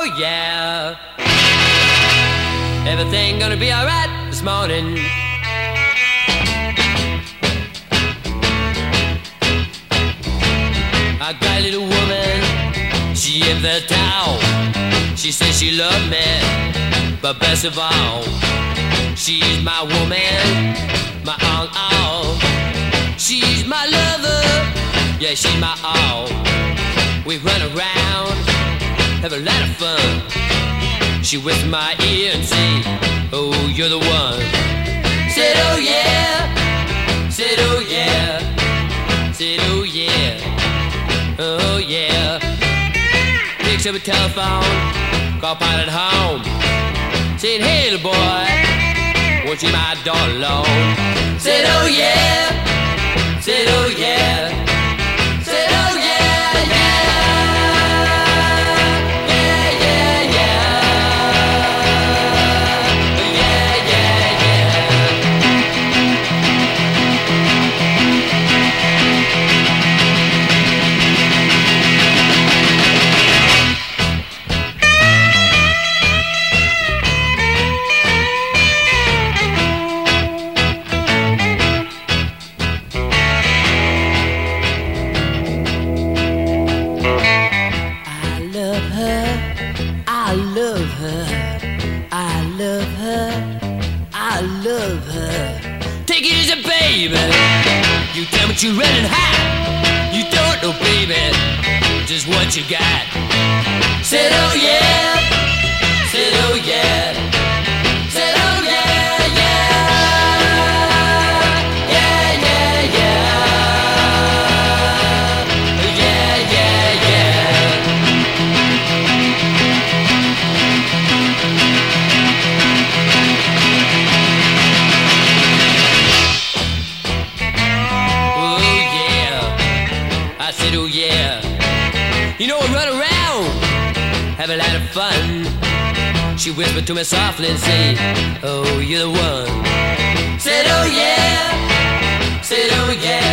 yeah, everything gonna be alright this morning. I got a little woman, she in the town. She says she loved me, but best of all, she's my woman, my all. She's my lover, yeah, she's my all. We run around, have a lot of fun. She whispers in my ear and say, oh, you're the one. Said, oh yeah, said, oh yeah, said, oh yeah. Oh yeah. Picks up a telephone, call pilot home. Said, hey little boy, won't you my daughter alone? Said, oh yeah, said, oh yeah, said, oh yeah, yeah, yeah, yeah, yeah, yeah, yeah, yeah. Take it easy, baby. You tell me you're running high. You don't know, baby, just what you got. Said, oh yeah. Said, oh yeah. Said, oh yeah, yeah. Yeah, yeah, yeah. Yeah, yeah, yeah. I said, oh yeah, you know I run around, have a lot of fun. She whispered to me softly and say, oh, you're the one. Said, oh yeah, said, oh yeah.